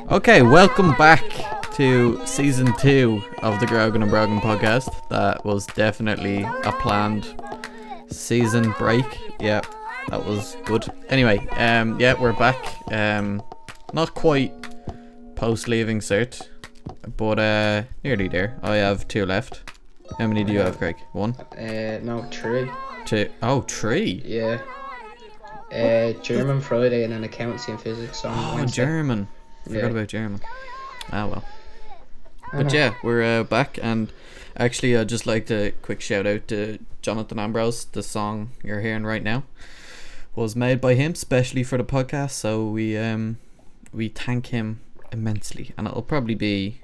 Okay, welcome back to season 2 of the Grogan and Brogan podcast. That was definitely a planned season break. Yeah, that was good. Anyway, yeah, we're back. Not quite post leaving cert, but nearly there. I have 2 left. How many do you have, Craig? 1? No, 3. 2. Oh, 3. Yeah. German Friday and then accountancy and physics on Wednesday. German. Forgot about German. Ah well. But yeah, we're back, and actually I'd just like to quick shout out to Jonathan Ambrose. The song you're hearing right now was made by him specially for the podcast, so we thank him immensely, and it'll probably be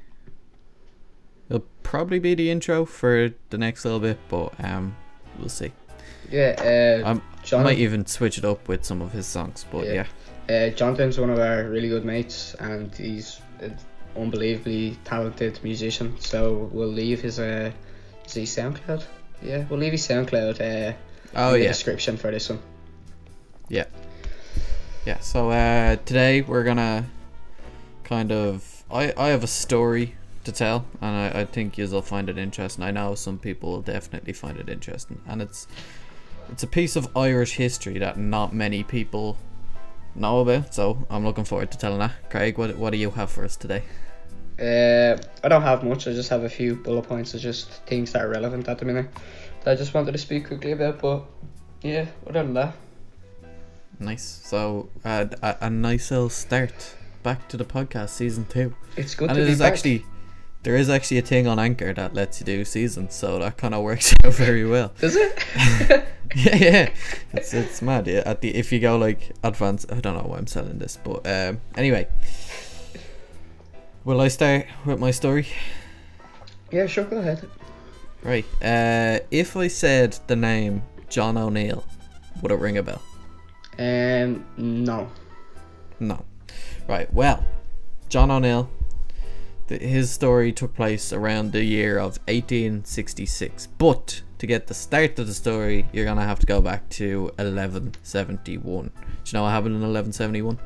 the intro for the next little bit, but we'll see. Yeah, I might even switch it up with some of his songs, but yeah. Jonathan's one of our really good mates, and he's an unbelievably talented musician. So we'll leave his SoundCloud. Yeah, we'll leave his SoundCloud in the description for this one. Yeah. Yeah. So today we're gonna kind of I have a story to tell, and I think you'll find it interesting. I know some people will definitely find it interesting, and it's a piece of Irish history that not many people know about, so I'm looking forward to telling that. Craig, what do you have for us today? I don't have much. I just have a few bullet points of just things that are relevant at the minute that I just wanted to speak quickly about, but yeah, other than that. Nice. So a nice little start back to the podcast, season 2. It's good and to be back. There is actually a thing on Anchor that lets you do seasons, so that kind of works out very well. Does it? yeah. It's mad. Yeah, if you go like advanced, I don't know why I'm selling this, but anyway, will I start with my story? Yeah, sure. Go ahead. Right. If I said the name John O'Neill, would it ring a bell? No. No. Right. Well, John O'Neill. His story took place around the year of 1866, but to get the start of the story, you're gonna have to go back to 1171. Do you know what happened in 1171?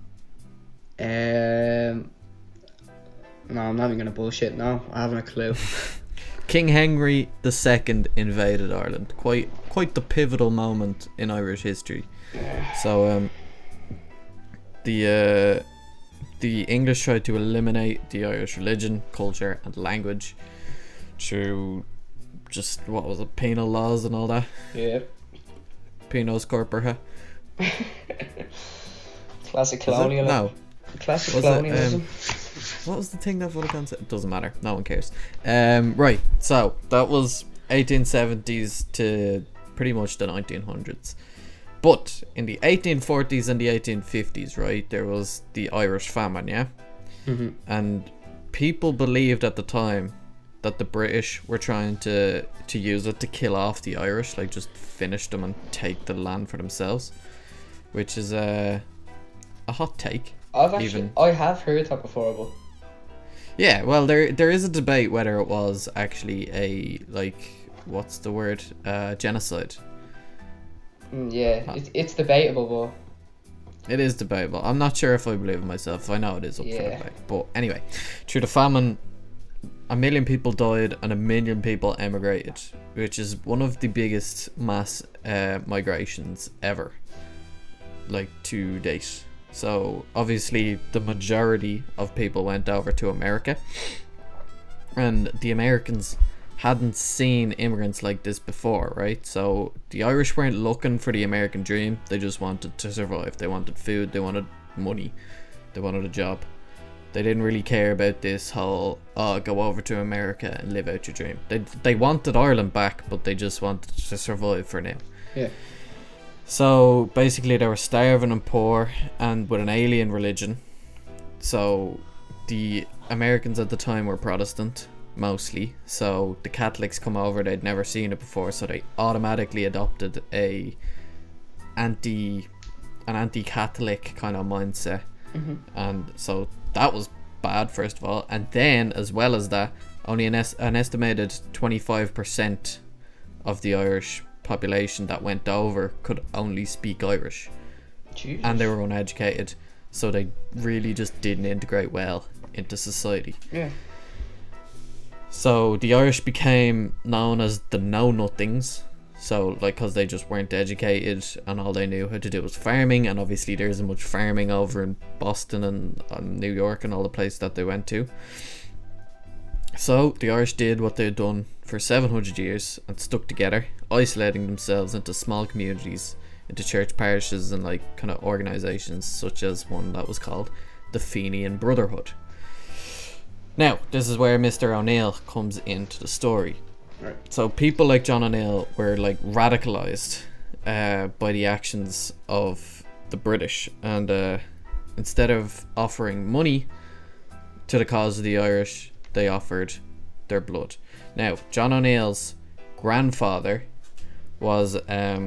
No, I'm not even gonna bullshit. No, I haven't a clue. King Henry II invaded Ireland. Quite the pivotal moment in Irish history. So the English tried to eliminate the Irish religion, culture and language through just, penal laws and all that. Yeah. Penos corpora. Classic colonialism. No. Classic Was colonialism. What was the thing that would have gone? It doesn't matter. No one cares. Right. So that was 1870s to pretty much the 1900s. But in the 1840s and the 1850s, right, there was the Irish famine, yeah? Mm-hmm. And people believed at the time that the British were trying to use it to kill off the Irish, like just finish them and take the land for themselves, which is a hot take. I have heard that before, but yeah, well, there is a debate whether it was actually a, like, what's the word, genocide. Yeah, it's debatable, but it is debatable. I'm not sure if I believe it myself. I know it is up for debate, but anyway, through the famine, 1 million people died and 1 million people emigrated, which is one of the biggest mass migrations ever, like, to date. So obviously the majority of people went over to America, and the Americans hadn't seen immigrants like this before, right? So the Irish weren't looking for the American dream. They just wanted to survive. They wanted food, they wanted money, they wanted a job. They didn't really care about this whole, go over to America and live out your dream. They wanted Ireland back, but they just wanted to survive for now. yeah. So basically they were starving and poor and with an alien religion. So the Americans at the time were Protestant mostly, so the Catholics come over, they'd never seen it before, so they automatically adopted an anti-Catholic kind of mindset. Mm-hmm. And so that was bad, first of all, and then as well as that, only an estimated 25% of the Irish population that went over could only speak Irish. Jesus. And they were uneducated. so they really just didn't integrate well into society. Yeah. So the Irish became known as the know-nothings. So, like, because they just weren't educated and all they knew how to do was farming, and obviously there isn't much farming over in Boston and New York and all the places that they went to. So the Irish did what they'd done for 700 years and stuck together, isolating themselves into small communities, into church parishes and like kind of organisations, such as one that was called the Fenian Brotherhood. Now, this is where Mr. O'Neill comes into the story. Right. So people like John O'Neill were like radicalised by the actions of the British, and instead of offering money to the cause of the Irish, they offered their blood. Now, John O'Neill's grandfather was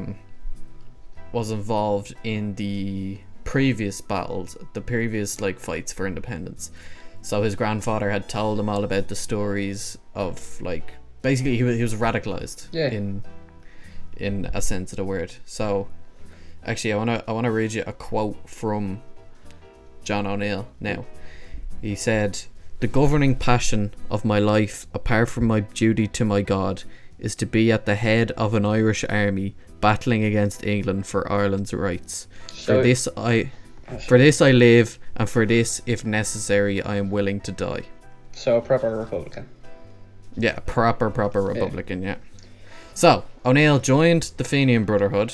involved in the previous battles, the previous like fights for independence. So his grandfather had told him all about the stories of like, basically he was radicalized, yeah, in a sense of the word. So actually I wanna read you a quote from John O'Neill now. He said, "The governing passion of my life, apart from my duty to my God, is to be at the head of an Irish army battling against England for Ireland's rights. For this I live, and for this, if necessary, I am willing to die." So a proper Republican. Yeah, proper Republican, yeah. So, O'Neill joined the Fenian Brotherhood,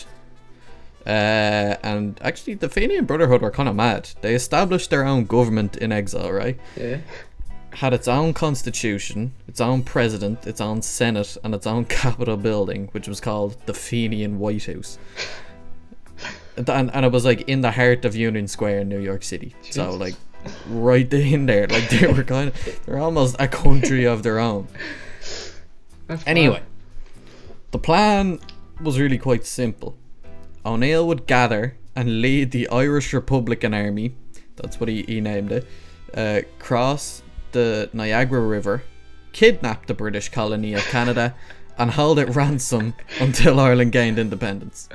and actually the Fenian Brotherhood were kind of mad. They established their own government in exile, right? Yeah. Had its own constitution, its own president, its own senate, and its own capitol building, which was called the Fenian White House. And it was like in the heart of Union Square in New York City. Jesus. So like right in there, like they're almost a country of their own. Anyway, the plan was really quite simple. O'Neill would gather and lead the Irish Republican Army, that's what he named it, cross the Niagara River, kidnap the British colony of Canada, and hold it ransom until Ireland gained independence.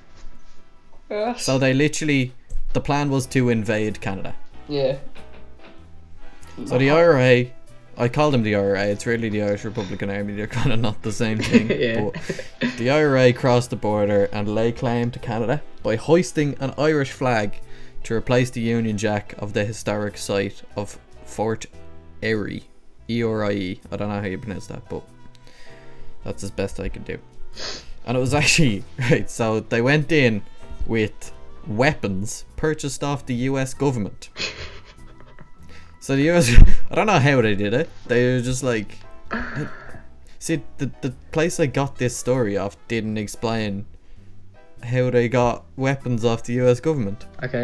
So they literally, the plan was to invade Canada. Yeah. So the IRA, I call them the IRA, it's really the Irish Republican Army, they're kind of not the same thing. Yeah. But the IRA crossed the border and lay claim to Canada by hoisting an Irish flag to replace the Union Jack of the historic site of Fort Erie. E-R-I-E. I don't know how you pronounce that, but that's as best I can do. And it was actually, right, so they went in with weapons purchased off the US government. So the US, I don't know how they did it. They were just like, see, the place I got this story off didn't explain how they got weapons off the US government. Okay.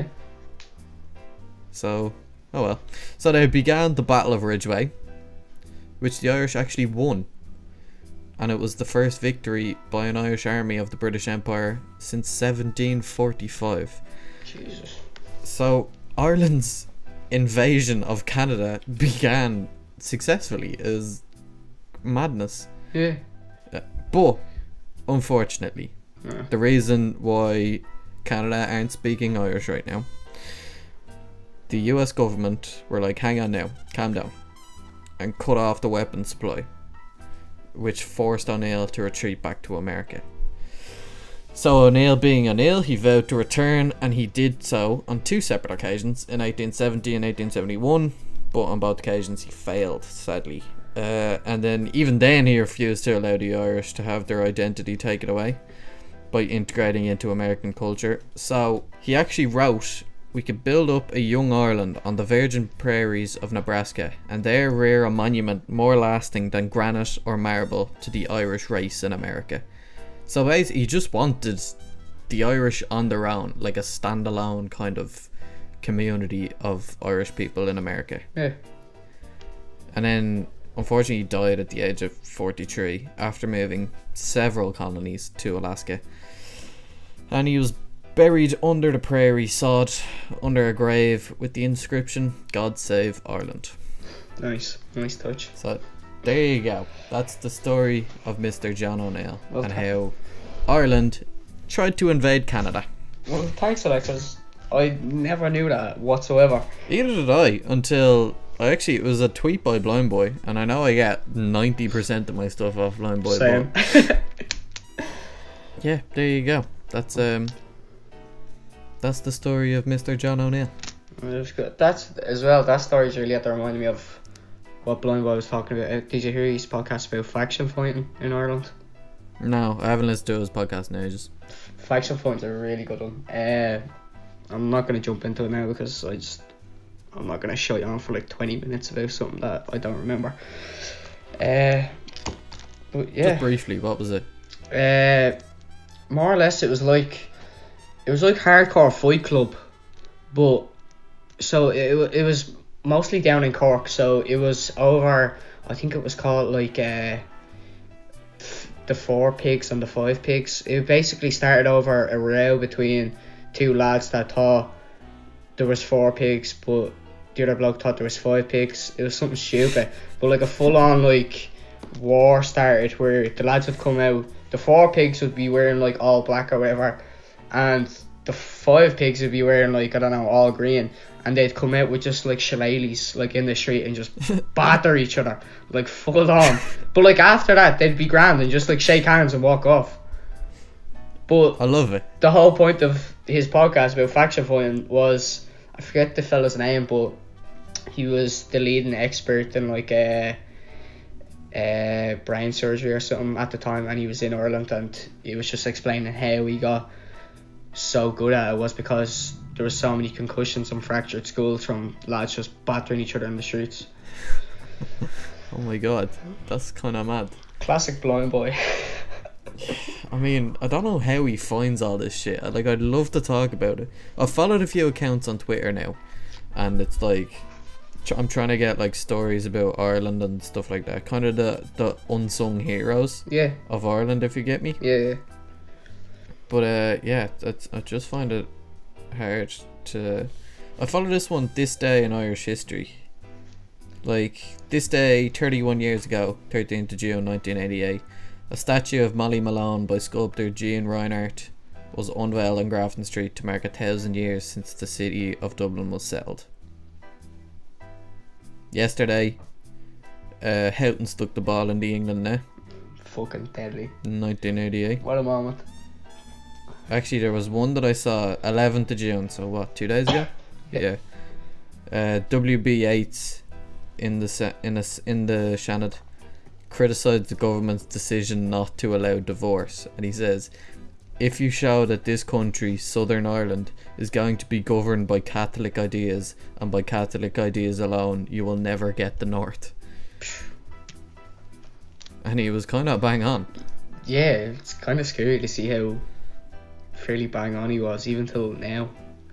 So, oh well. So they began the Battle of Ridgeway, which the Irish actually won. And it was the first victory by an Irish army of the British Empire since 1745. Jesus. So Ireland's invasion of Canada began successfully. It was madness. Yeah. But unfortunately, the reason why Canada aren't speaking Irish right now, the US government were like, hang on now, calm down, and cut off the weapons supply, which forced O'Neill to retreat back to America. So O'Neill being O'Neill, he vowed to return, and he did so on two separate occasions, in 1870 and 1871, but on both occasions he failed, sadly. And then even then he refused to allow the Irish to have their identity taken away by integrating into American culture. So he actually wrote, "We could build up a young Ireland on the virgin prairies of Nebraska, and there rear a monument more lasting than granite or marble to the Irish race in America." So basically he just wanted the Irish on their own, like a standalone kind of community of Irish people in America. Yeah. And then unfortunately he died at the age of 43 after moving several colonies to Alaska. And he was buried under the prairie sod, under a grave with the inscription, "God Save Ireland." Nice touch. So there you go. That's the story of Mr. John O'Neill, Well, and how Ireland tried to invade Canada. Well, thanks for that, because I never knew that whatsoever. Either did I, until it was a tweet by Blind Boy, and I know I get 90% of my stuff off Blind Boy. Same. Yeah, there you go. That's the story of Mr. John O'Neill. That's good. That's as well. That story's really reminded me of what Blind Boy was talking about. Did you hear his podcast about faction fighting in Ireland? No, I haven't listened to his podcast in ages. Faction fighting's a really good one. I'm not gonna jump into it now because I'm not gonna show you on for like 20 minutes about something that I don't remember. But yeah. Just briefly, what was it? More or less, it was like hardcore Fight Club, but so it was mostly down in Cork. So it was over. I think it was called like the 4 pigs and the 5 pigs. It basically started over a row between 2 lads that thought there was 4 pigs, but the other bloke thought there was 5 pigs. It was something stupid, but like a full on like war started where the lads would come out. The 4 pigs would be wearing like all black or whatever, and the 5 pigs would be wearing like, I don't know, all green, and they'd come out with just like shillelaghs like in the street and just batter each other like full on. But like after that they'd be grand and just like shake hands and walk off. But I love it. The whole point of his podcast about faction fighting was, I forget the fella's name, but he was the leading expert in like brain surgery or something at the time, and he was in Ireland, and he was just explaining how he got so good at it was because there were so many concussions and fractured skulls from lads just battering each other in the streets. Oh my god, that's kind of mad. Classic Blind Boy. I mean, I don't know how he finds all this shit. Like, I'd love to talk about it. I've followed a few accounts on Twitter now, and it's like I'm trying to get like stories about Ireland and stuff like that. Kind of the unsung heroes of Ireland, if you get me. Yeah. But yeah, I just find it hard to. I follow this one, This Day in Irish History. Like, this day 31 years ago, 13th of June 1988, a statue of Molly Malone by sculptor Jean Reinhardt was unveiled on Grafton Street to mark 1,000 years since the city of Dublin was settled. Yesterday, Houghton stuck the ball in the England net. Fucking deadly. In 1988. What a moment. Actually, there was one that I saw 11th of June, so what, 2 days ago? Yeah. WB Yates in the Shannon criticised the government's decision not to allow divorce, and he says, if you show that this country, Southern Ireland, is going to be governed by Catholic ideas, and by Catholic ideas alone, you will never get the North. And he was kind of bang on. Yeah, it's kind of scary to see how fairly bang on he was, even till now.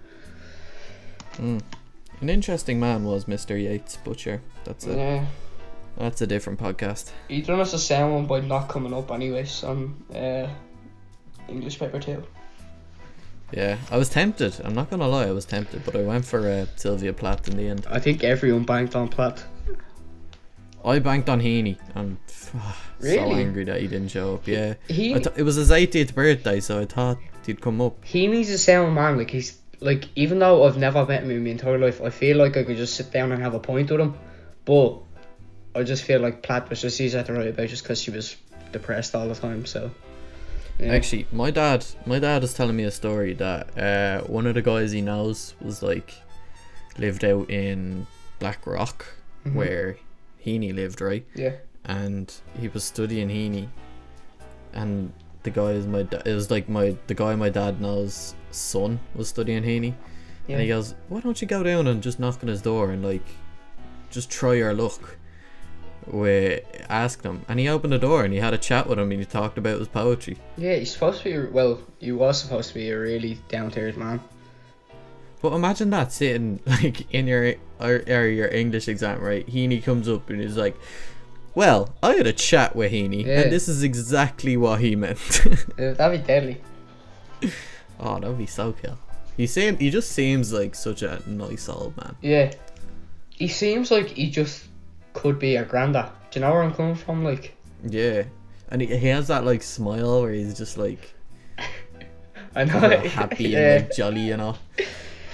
An interesting man was Mr. Yates, but sure, that's a different podcast. He done us a sound one by not coming up anyways on English paper too. Yeah, I was tempted. I'm not gonna lie, I was tempted, but I went for Sylvia Plath in the end. I think everyone banked on Plath. I banked on Heaney. I'm really? so angry that he didn't show up. Yeah, it was his 80th birthday, so I thought he'd come up. Heaney's a sound man. Like, he's like, even though I've never met him in my entire life, I feel like I could just sit down and have a pint with him. But I just feel like Plath was just easy to write about just because she was depressed all the time. So yeah. Actually, my dad is telling me a story that one of the guys he knows was like lived out in Blackrock, where Heaney lived, right? Yeah. And he was studying Heaney, and the guy is the guy my dad knows' son was studying Heaney, and he goes, why don't you go down and just knock on his door and like just try your luck? We asked him, and he opened the door and he had a chat with him and he talked about his poetry. Yeah, he was supposed to be a really down to earth man. But imagine that, sitting like in your English exam, right? Heaney comes up and he's like, well, I had a chat with Heaney, and this is exactly what he meant. That'd be deadly. Oh, that'd be so cool. He just seems like such a nice old man. Yeah, he seems like he just could be a granda. Do you know where I'm coming from? Like, yeah, and he has that like smile where he's just like, I know, happy and like jolly, you know.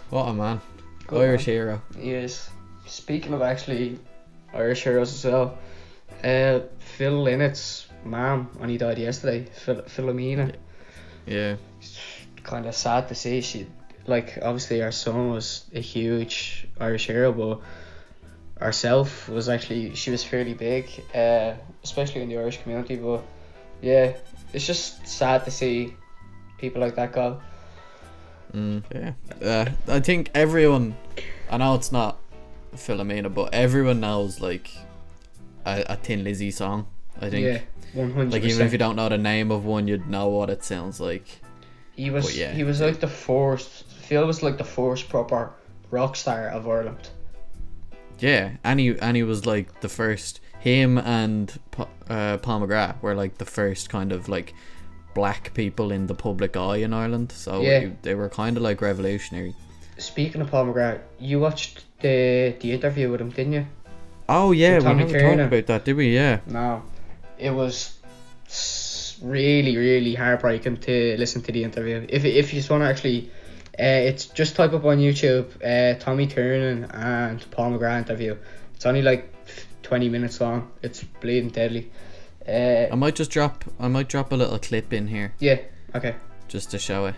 What a man. Good Irish man. Hero. He is. Speaking of actually Irish heroes as well, Phil Lynnett's mum only died yesterday, Philomena. Yeah. Kind of sad to see. She, like, obviously our son was a huge Irish hero, but herself was actually, she was fairly big, especially in the Irish community. But yeah, it's just sad to see people like that go. Yeah. I think everyone, I know it's not Philomena, but everyone knows like a Thin Lizzy song. I think. Yeah, 100%. Like even if you don't know the name of one, you'd know what it sounds like. He was like the first. Phil was like the first proper rock star of Ireland. Yeah, and he was like the first. Him and Paul McGrath were like the first kind of like black people in the public eye in Ireland. So yeah. They were kind of like revolutionary. Speaking of Paul McGrath, you watched the interview with him, didn't you? Oh yeah, we never talked about that, did we? Yeah. No, it was really, really heartbreaking to listen to the interview. If you just want to actually, it's just type up on YouTube, Tommy Tiernan and Paul McGrath interview. It's only like 20 minutes long. It's bleeding deadly. I might drop a little clip in here. Yeah. Okay. Just to show it.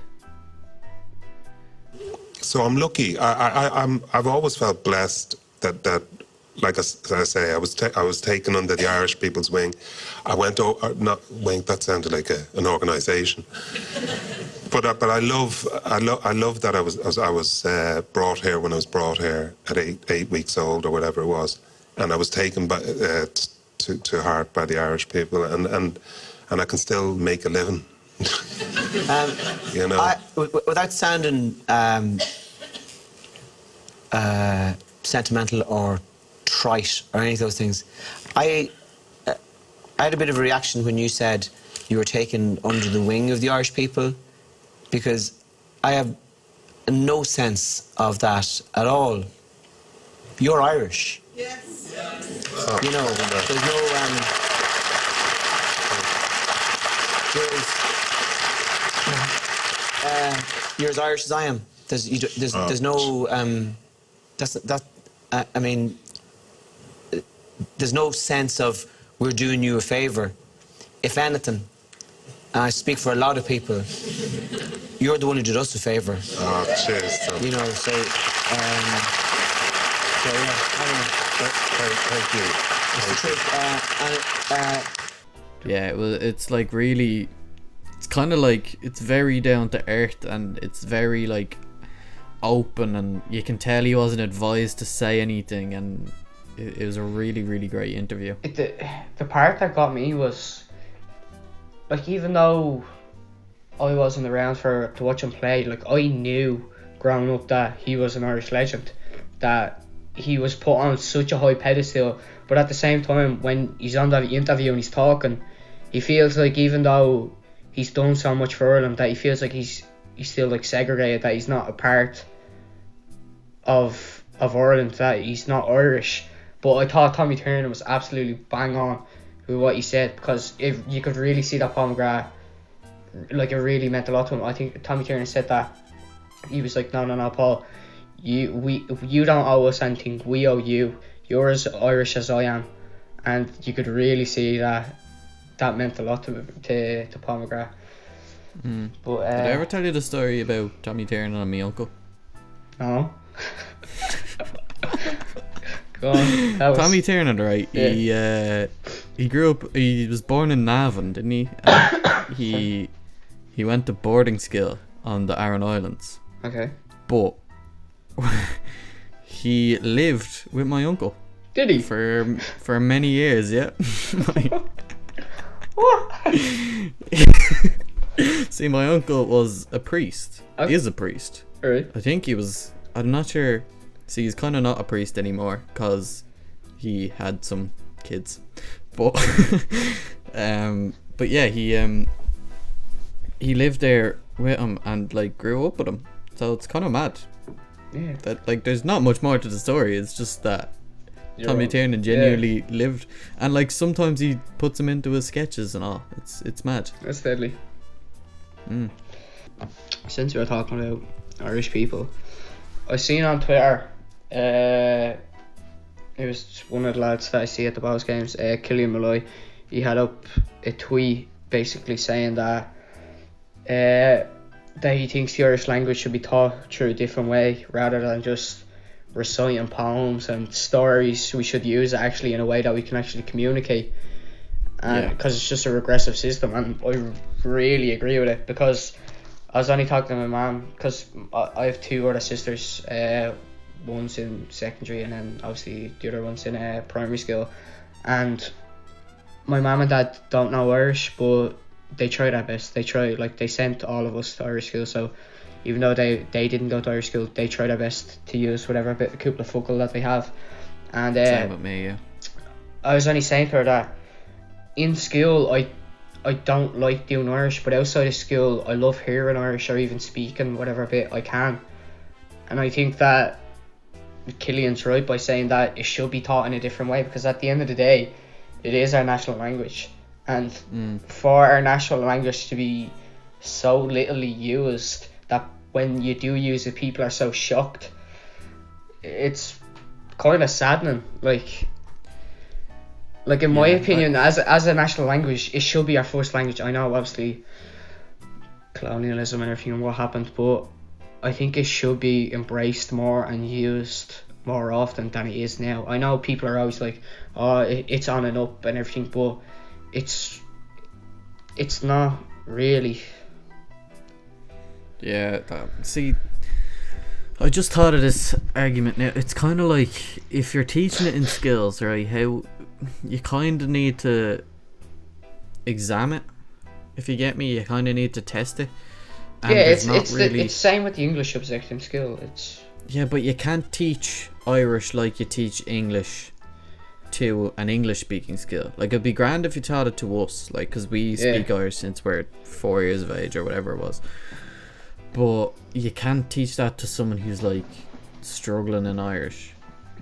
So I'm lucky. I've always felt blessed that like as I say, I was taken under the Irish people's wing. I went not wing. That sounded like an organisation. But I love that I was brought here when I was brought here at eight weeks old or whatever it was, and I was taken by to heart by the Irish people, and I can still make a living. You know, without sounding sentimental or trite or any of those things, I had a bit of a reaction when you said you were taken under the wing of the Irish people, because I have no sense of that at all. You're Irish. Yes. Oh, you know, there's no you're as Irish as I am. There's no I mean, there's no sense of we're doing you a favour. If anything, and I speak for a lot of people, you're the one who did us a favour. Oh, cheers. You know, so yeah, thank you. It's the truth. Yeah, well, it's like really, it's kind of like, it's very down to earth, and it's very like open, and you can tell he wasn't advised to say anything, and it was a really, really great interview. The part that got me was, like, even though I wasn't around to watch him play, like, I knew growing up that he was an Irish legend, that he was put on such a high pedestal, but at the same time, when he's on that interview and he's talking, he feels like even though he's done so much for Ireland, that he feels like he's still like segregated, that he's not a part of Ireland, that he's not Irish. But I thought Tommy Tiernan was absolutely bang on with what he said, because if you could really see that Paul McGrath, like, it really meant a lot to him. I think Tommy Tiernan said that he was like, no, Paul, you don't owe us anything, we owe you. You're as Irish as I am. And you could really see that meant a lot to Paul McGrath. But did I ever tell you the story about Tommy Tiernan and my uncle? No. Go on. Tommy Tiernan, right? Yeah. He grew up. He was born in Navan, didn't he? And he went to boarding school on the Aran Islands. Okay. But he lived with my uncle. Did he? For many years, yeah. What? See, my uncle was a priest. Okay. He is a priest. Right. I think he was. I'm not sure. See, he's kind of not a priest anymore because he had some kids. But but yeah, he lived there with him and like grew up with him. So it's kind of mad. Yeah. That, like, there's not much more to the story. It's just that Tommy Tiernan genuinely lived, and like sometimes he puts him into his sketches and all. It's mad. That's deadly. Since we're talking about Irish people, I seen on Twitter, it was one of the lads that I see at the Bows games, Killian Malloy. He had up a tweet basically saying that he thinks the Irish language should be taught through a different way rather than just reciting poems and stories. We should use it actually in a way that we can actually communicate, and because it's just a regressive system. And I really agree with it, because I was only talking to my mum, because I have two older sisters, one's in secondary and then obviously the other one's in primary school, and my mum and dad don't know Irish, but they try their best. They sent all of us to Irish school, so even though they didn't go to Irish school, they try their best to use whatever bit of couple of focal that they have. And same with me, yeah. I was only saying to her that in school I don't like doing Irish, but outside of school I love hearing Irish or even speaking whatever bit I can. And I think that Killian's right by saying that it should be taught in a different way, because at the end of the day it is our national language, and for our national language to be so little used that when you do use it people are so shocked, it's kind of saddening. Like in my opinion, as a national language, it should be our first language. I know obviously colonialism and everything and what happened, but I think it should be embraced more and used more often than it is now. I know people are always like, oh, it's on and up and everything, but it's not really. Yeah, see, I just thought of this argument now. It's kind of like, if you're teaching it in skills, right, how you kind of need to examine it. If you get me, you kind of need to test it. And it's the same with the English subject in school. Yeah, but you can't teach Irish like you teach English to an English speaking skill. Like, it'd be grand if you taught it to us, like, because we speak Irish since we're 4 years of age or whatever it was. But you can't teach that to someone who's like struggling in Irish.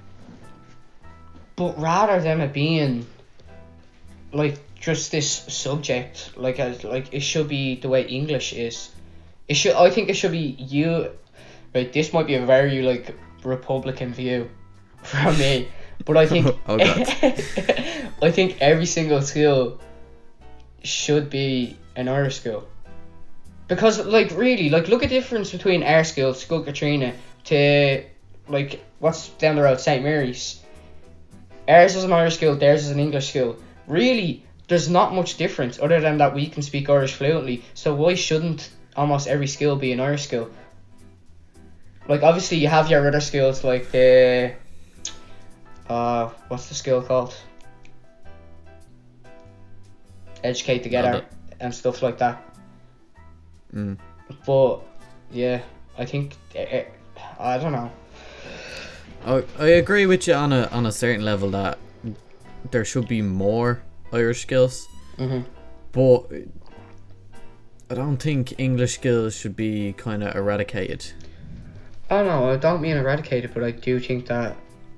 But rather than it being like just this subject, like it should be the way English is. I think it should be right, this might be a very like Republican view from me, but I think I think every single school should be an Irish school. Because like really, like look at the difference between our school, School Katrina, to like what's down the road, St. Mary's. Ours is an Irish school, theirs is an English school. Really, there's not much difference other than that we can speak Irish fluently. So why shouldn't almost every school be an Irish school? Like obviously you have your other schools like the what's the school called? Educate Together and stuff like that. But yeah, I think I don't know. I agree with you on a certain level that there should be more Irish skills, but I don't think English skills should be kind of eradicated. Oh no, I don't mean eradicated, but I do think that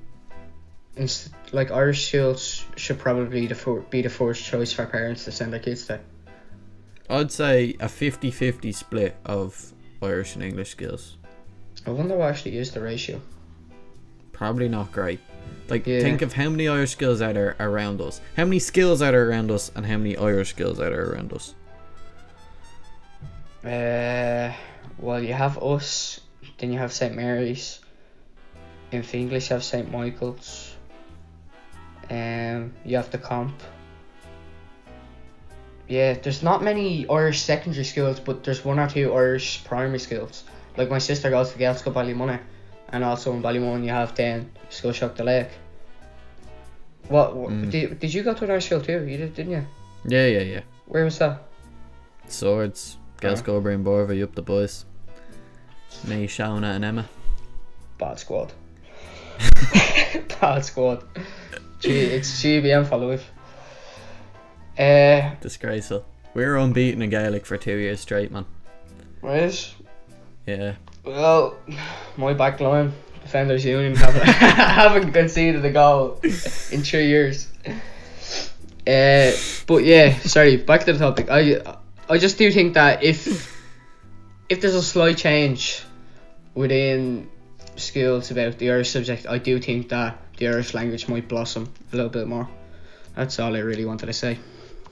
like Irish schools should probably be the first choice for parents to send their kids to. I'd say a 50-50 split of Irish and English skills. I wonder what actually is the ratio. Probably not great. Like, think of how many Irish skills are there around us. How many skills are there around us, and how many Irish skills are there around us? Well, you have us, then you have St. Mary's. In English, you have St. Michael's. You have the Comp. Yeah, there's not many Irish secondary schools, but there's one or two Irish primary schools. Like my sister goes to Gaelscoil Ballymoney, and also in Ballymoney you have then Scoilseach the Lake. Did you go to an Irish school too? You did, didn't you? Yeah. Where was that? Swords, Gaelscoil Breen Borvey, up the boys. Me, Shauna and Emma. Bad squad. Bad squad. It's GBM for life. Disgraceful. We were unbeaten in Gaelic for 2 years straight, man. Right? Yeah. Well, my back line, Defenders Union, haven't conceded a goal in 3 years. But yeah, sorry, back to the topic. I just do think that if there's a slight change within schools about the Irish subject, I do think that the Irish language might blossom a little bit more. That's all I really wanted to say.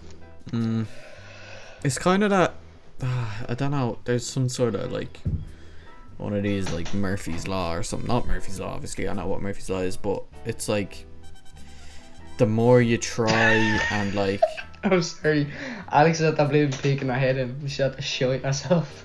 It's kind of that, I don't know, there's some sort of like one of these like Murphy's Law or something. Not Murphy's Law, obviously, I know what Murphy's Law is, but it's like the more you try and like... I'm sorry, Alex is at that blue peak in her head and she had to show it herself.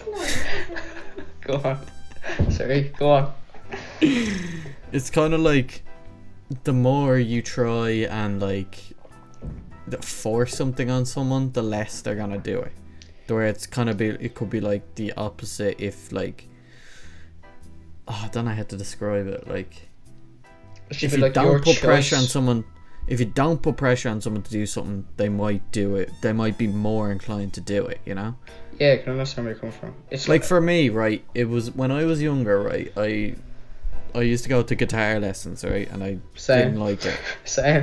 Go on. Sorry, go on. It's kind of like the more you try and like force something on someone, the less they're gonna do it. Where it's kind of it could be like the opposite if like, I don't know how to describe it. Like if you like don't put pressure on someone, if you don't put pressure on someone to do something, they might do it. They might be more inclined to do it. You know. Yeah, I can understand where you're coming from. It's like for me, right? It was when I was younger, right? I used to go to guitar lessons, right? And I didn't like it. Same.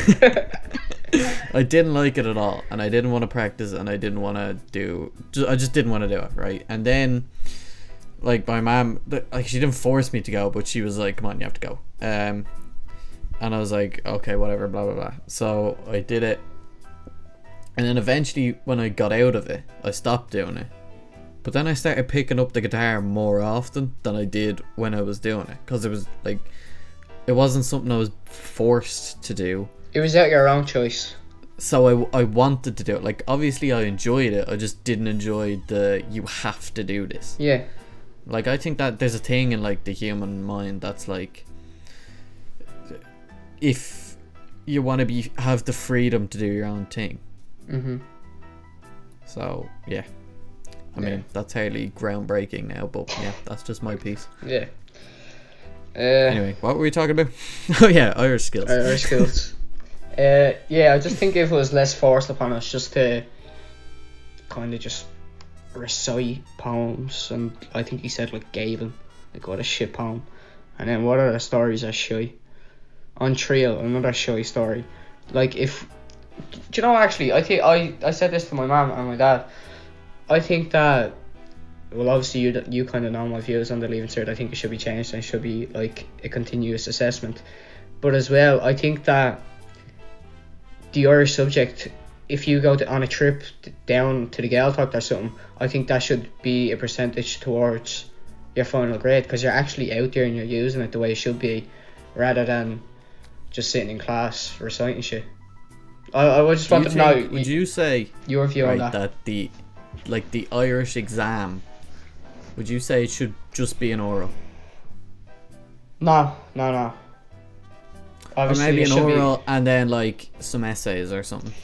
I didn't like it at all, and I didn't want to practice, and I didn't want to I just didn't want to do it, right? And then, like, my mom, like, she didn't force me to go, but she was like, "Come on, you have to go." And I was like, "Okay, whatever, blah blah blah." So I did it, and then eventually, when I got out of it, I stopped doing it. But then I started picking up the guitar more often than I did when I was doing it, because it was like, it wasn't something I was forced to do. It was out your own choice. So I wanted to do it. Like, obviously I enjoyed it, I just didn't enjoy the you have to do this. Yeah. Like, I think that there's a thing in like the human mind that's like, if you want to have the freedom to do your own thing. So yeah, I mean, that's hardly groundbreaking now, but yeah, that's just my piece. Yeah. Anyway, what were we talking about? Oh yeah, Irish skills. Irish skills. Yeah, I just think if it was less forced upon us just to kind of just recite poems, and I think he said like Gavin, like what a shit poem, and then what other stories are shy? On Trio, another shy story. Like if, do you know, actually I think I said this to my mum and my dad. I think that, well, obviously you kind of know my views on the Leaving Cert. I think it should be changed and it should be like a continuous assessment. But as well, I think that the Irish subject, if you go on a trip down to the Gaeltacht or something, I think that should be a percentage towards your final grade, because you're actually out there and you're using it the way it should be, rather than just sitting in class reciting shit. I just want to know. Would you say your view on that the Irish exam, would you say it should just be an oral? No. Obviously, or maybe an oral and then like some essays or something.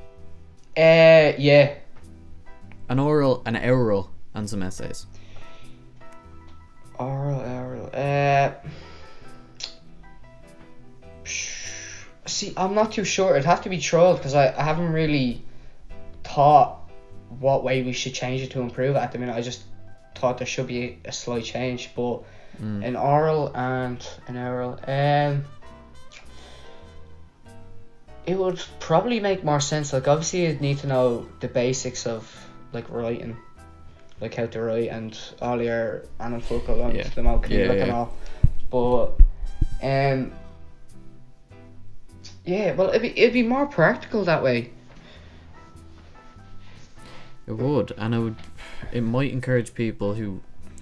Yeah. An oral, and some essays. Oral. See, I'm not too sure. It'd have to be trialled, because I haven't really thought what way we should change it to improve it at the minute. I just thought there should be a slight change, but an oral and an oral, it would probably make more sense. Like, obviously you'd need to know the basics of like writing, like how to write and all your anamfocal and the Malcolm and all. But well, it'd be more practical that way. It would, and it might encourage people who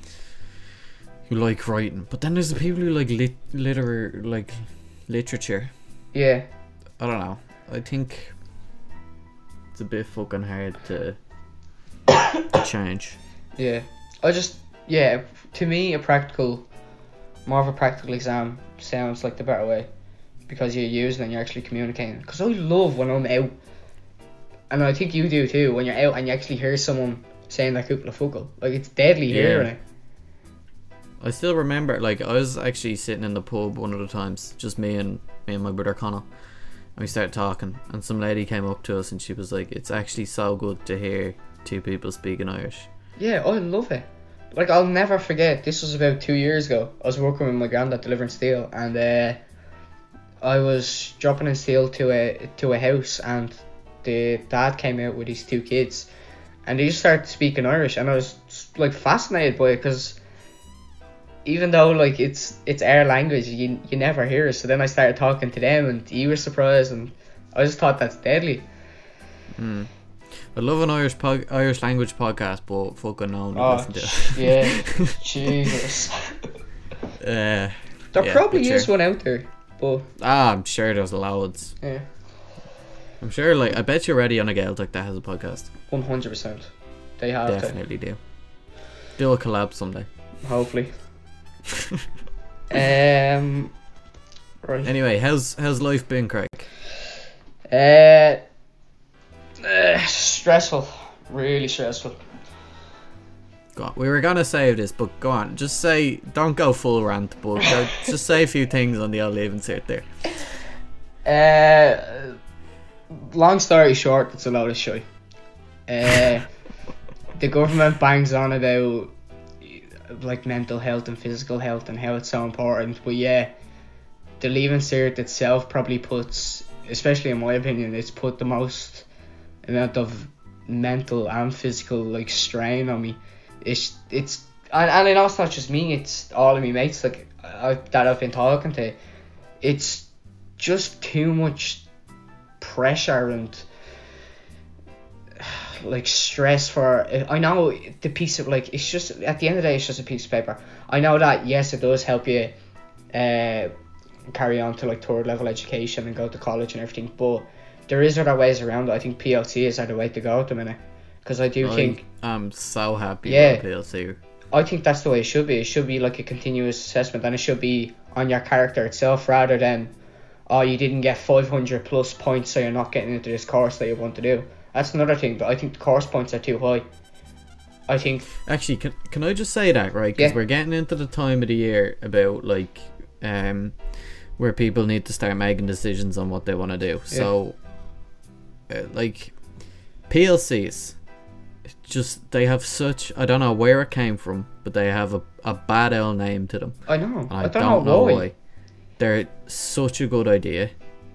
like writing. But then there's the people who like literature. Yeah. I don't know. I think it's a bit fucking hard to change. Yeah. To me, more of a practical exam sounds like the better way, because you're using and you're actually communicating. Because I love when I'm out, and I think you do too, when you're out and you actually hear someone saying that couple of fuckle. Like, it's deadly hearing it. I still remember, like, I was actually sitting in the pub one of the times, just me and my brother Connell. And we started talking, and some lady came up to us and she was like, it's actually so good to hear two people speaking Irish. Yeah, I love it. Like, I'll never forget, this was about 2 years ago. I was working with my granddad delivering steel, and I was dropping in steel to a house, and the dad came out with his two kids, and they just started speaking Irish, and I was like fascinated by it, because even though like it's our language, you never hear it. So then I started talking to them, and he was surprised, and I just thought that's deadly. I love an Irish language podcast, but fucking no one listen to it. Yeah, Jesus. There probably is one out there, but I'm sure there's loads. Yeah, I'm sure. Like, I bet you're ready on a Gaeltacht that has a podcast. 100%. They have definitely do. Do a collab someday. Hopefully. Right. Anyway, how's life been, Craig? Stressful. Really stressful. Go on. We were gonna save this, but go on. Just say, don't go full rant, but just say a few things on the old leave insert there. Long story short, it's a load of shit. The government bangs on about like mental health and physical health and how it's so important, but yeah, the leaving cert itself probably puts, especially in my opinion, it's put the most amount of mental and physical like strain on me. It's and I know it's not just me, it's all of my mates like that I've been talking to. It's just too much pressure and like stress for, I know the piece of like, it's just at the end of the day it's just a piece of paper. I know that yes, it does help you carry on to like third level education and go to college and everything, but there is other ways around it. I think PLCs are the way to go at the minute, because I think I'm so happy with PLC. I think that's the way it should be. It should be like a continuous assessment, and it should be on your character itself rather than, oh, you didn't get 500 plus points so you're not getting into this course that you want to do. That's another thing, but I think the course points are too high. I think... Actually, can I just say that, right? Because we're getting into the time of the year about, like, where people need to start making decisions on what they want to do. Yeah. So, like, PLCs, just, they have such... I don't know where it came from, but they have a bad old name to them. I know. I don't know why. They're such a good idea.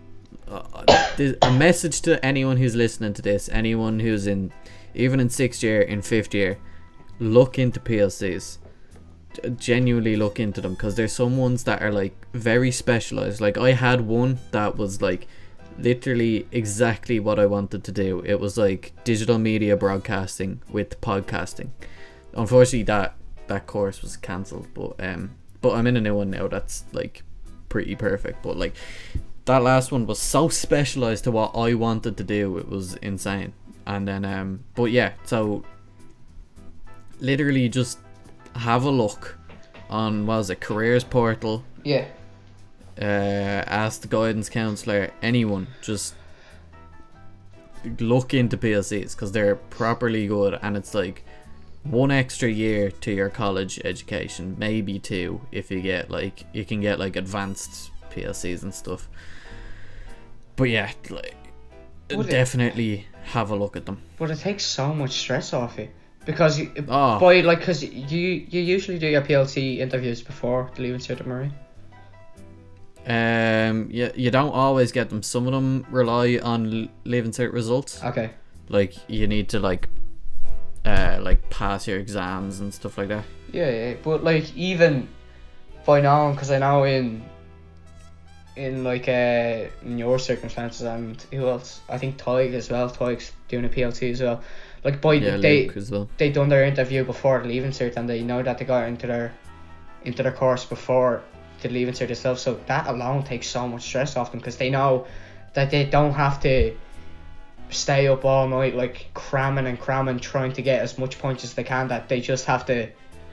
A message to anyone who's listening to this, anyone who's even in 6th year, in 5th year, look into PLCs. Genuinely look into them, because there's some ones that are like very specialized. Like, I had one that was like literally exactly what I wanted to do. It was like digital media broadcasting with podcasting. Unfortunately that course was cancelled, but I'm in a new one now that's like pretty perfect. But like, that last one was so specialized to what I wanted to do, it was insane. And then but yeah, so literally just have a look on, what was it, careers portal. Yeah. Ask the guidance counsellor, anyone, just look into PLCs, because they're properly good, and it's like 1 extra year to your college education, maybe 2 if you get like, you can get like advanced PLCs and stuff. But yeah, like, definitely have a look at them. But it takes so much stress off you, because because you usually do your PLC interviews before the Leaving Cert, Murray. You don't always get them. Some of them rely on Leaving Cert results. Okay. Like, you need to like pass your exams and stuff like that. Yeah, but like, even by now, because I know in like in your circumstances, and who else? I think Tig as well. Tig's doing a PLC as well. Like, they done their interview before the Leaving Cert, and they know that they got into their course before the Leaving Cert itself. So that alone takes so much stress off them, because they know that they don't have to stay up all night like cramming, trying to get as much points as they can. That they just have to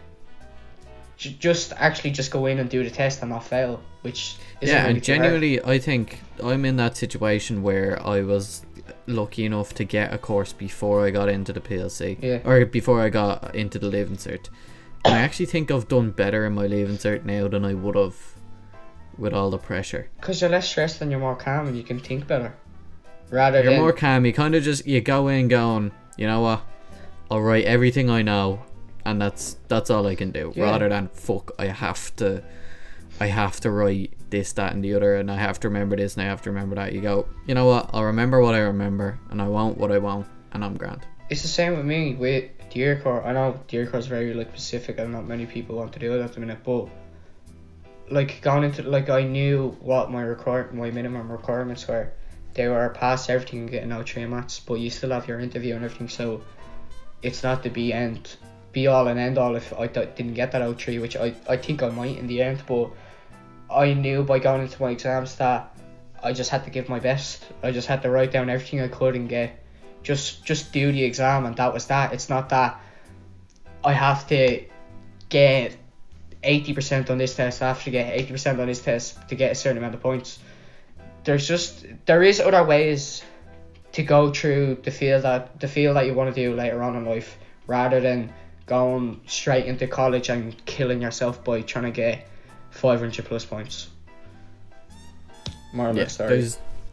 just go in and do the test and not fail, which isn't really and genuinely hard. I think I'm in that situation where I was lucky enough to get a course before I got into the PLC, or before I got into the Leaving Cert, and I actually think I've done better in my Leaving Cert now than I would have with all the pressure, because you're less stressed and you're more calm and you can think better. You're more calm, you kind of just, you go in going, you know what, I'll write everything I know, and that's all I can do, rather than fuck, I have to write this, that and the other, and I have to remember this and I have to remember that. You go, you know what, I'll remember what I remember, and I won't what I won't, and I'm grand. it's the same with me with the year core. I know the year core is very like specific and not many people want to do it at the minute, but like going into like I knew what my minimum requirements were. They were past everything and getting out 3 mats, but you still have your interview and everything, so it's not the be all and end all if I didn't get that out 3, which I think I might in the end, but I knew by going into my exams that I just had to give my best. I just had to write down everything I could and get just do the exam, and that was that. It's not that I have to get 80% on this test, I have to get 80% on this test to get a certain amount of points. There is other ways to go through the field that you want to do later on in life, rather than going straight into college and killing yourself by trying to get 500 plus points. More or less, sorry.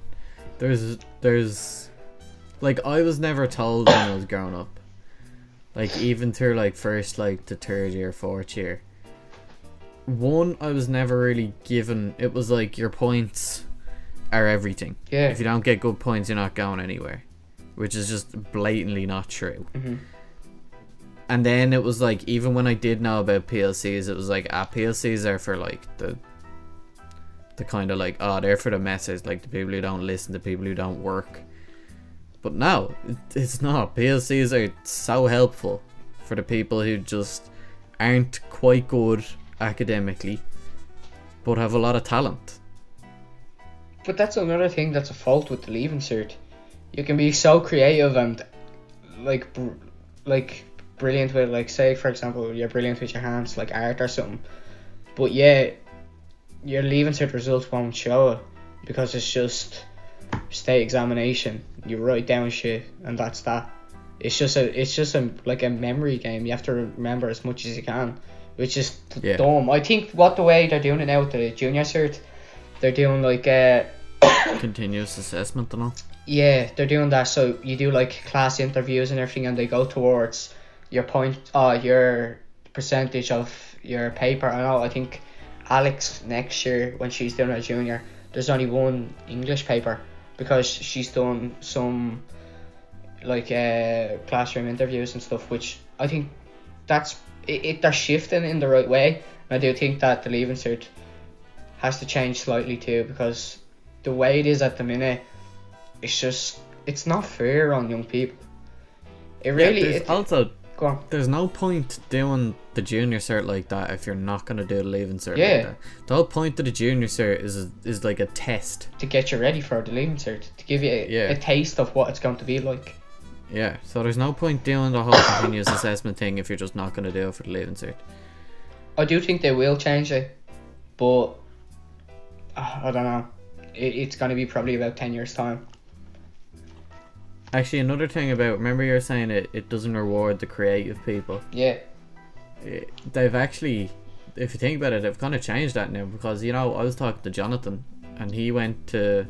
There's like, I was never told when I was growing up, like even through like first like to third year, fourth year, I was never really given, it was like your points are everything. Yeah. If you don't get good points, you're not going anywhere, which is just blatantly not true. Mm-hmm. And then it was like, even when I did know about PLCs, it was like, PLCs are for like the kind of like, they're for the messes, like the people who don't listen, the people who don't work. But no, it's not. PLCs are so helpful for the people who just aren't quite good academically, but have a lot of talent. But that's another thing that's a fault with the Leaving Cert. You can be so creative and like brilliant with, like, say for example you're brilliant with your hands, like art or something, but yeah, your Leaving Cert results won't show it because it's just state examination. You write down shit and that's that. It's just like a memory game. You have to remember as much as you can, which is dumb. I think the way they're doing it now with the junior cert, they're doing like continuous assessment and all. Yeah, they're doing that. So you do like class interviews and everything, and they go towards your your percentage of your paper. I think Alex next year, when she's doing her junior, there's only one English paper because she's done some like classroom interviews and stuff, which I think that's it. They're shifting in the right way. And I do think that the Leaving Cert has to change slightly too, because the way it is at the minute, it's not fair on young people. It really is. Also, go on. There's no point doing the junior cert like that if you're not going to do the Leaving Cert Yeah. like that. The whole point of the junior cert is like a test To get you ready for the Leaving Cert, to give you a taste of what it's going to be like. Yeah, so there's no point doing the whole continuous assessment thing if you're just not going to do it for the Leaving Cert. I do think they will change it, but I don't know. It's going to be probably about 10 years time. Actually, another thing about, remember you were saying it doesn't reward the creative people. Yeah. They've actually, if you think about it, they've kind of changed that now, because, you know, I was talking to Jonathan and he went to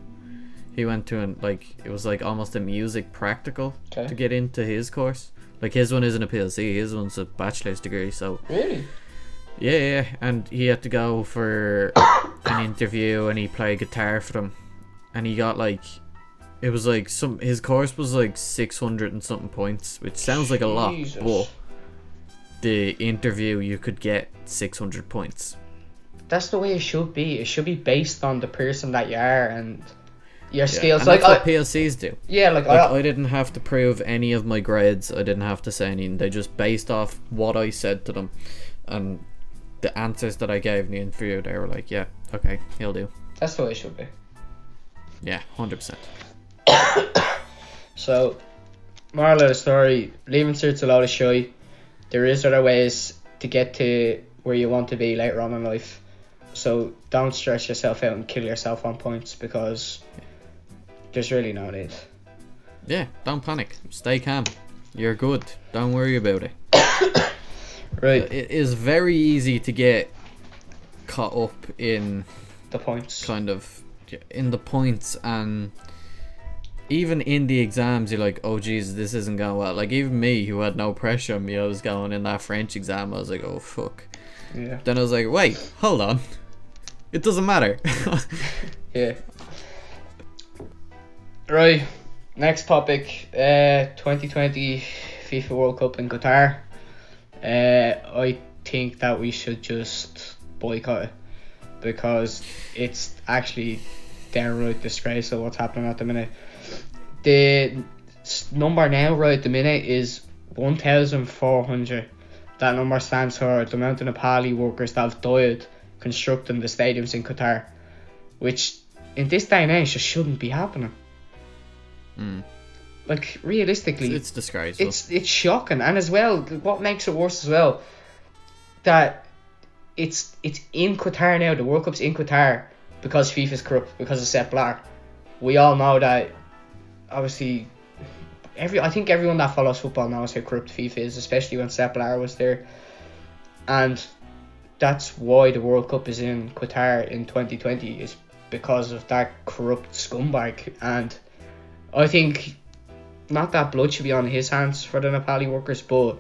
like, it was like almost a music practical to get into his course. Like, his one isn't a PLC, his one's a bachelor's degree, so. Really? Yeah, and he had to go for an interview and he played guitar for them, and he got like, it was like his course was like 600 and something points, which sounds like a lot, but the interview you could get 600 points. That's the way it should be. It should be based on the person that you are and your skills. And like, that's what PLCs do. Yeah, like I didn't have to prove any of my grades. I didn't have to say anything. They just based off what I said to them and the answers that I gave in the interview. They were like, yeah, okay, he'll do. That's the way it should be. Yeah, 100%. So, moral of the story, Leaving Cert's a lot of shy. There is other ways to get to where you want to be later on in life. So don't stress yourself out and kill yourself on points, because there's really no need. Yeah, don't panic. Stay calm. You're good. Don't worry about it. Right. It is very easy to get caught up in the points. Kind of in the points, and even in the exams you're like, oh jeez, this isn't going well. Like, even me, who had no pressure on me, I was going in that French exam, I was like, oh fuck. Yeah. Then I was like, wait, hold on. It doesn't matter. Yeah. Right. Next topic, 2020 FIFA World Cup in Qatar. I think that we should just boycott it because it's actually downright disgraceful what's happening at the minute. The number now right at the minute is 1,400. That number stands for the amount of Nepali workers that have died constructing the stadiums in Qatar, which in this day and age just shouldn't be happening. Like, realistically, it's disgraceful. It's shocking, and as well, what makes it worse as well, that it's in Qatar now. The World Cup's in Qatar because FIFA's corrupt, because of Sepp Blatter. We all know that. Obviously, I think everyone that follows football knows how corrupt FIFA is, especially when Sepp Blatter was there, and that's why the World Cup is in Qatar in 2020, is because of that corrupt scumbag. And I think not that blood should be on his hands for the Nepali workers, but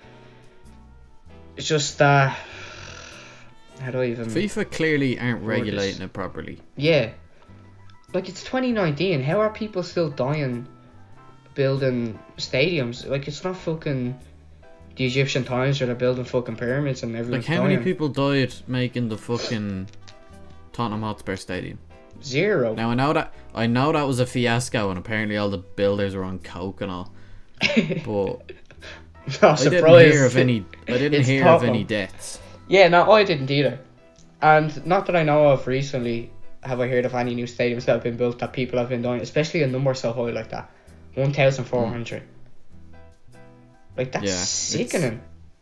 it's just how do I even... FIFA clearly aren't regulating it properly. Yeah. Like, it's 2019. How are people still dying building stadiums? Like, it's not fucking the Egyptian times where they're building fucking pyramids and everyone's Like, how dying. many people died making the fucking Tottenham Hotspur Stadium? 0. Now, I know that was a fiasco, and apparently all the builders were on coke and all. But Not I didn't surprised. hear of any. I didn't It's hear of Tottenham. any deaths. Yeah, no, I didn't either. And not that I know of recently have I heard of any new stadiums that have been built that people have been dying, especially a number so high like that. 1,400. Like, that's Yeah, sickening.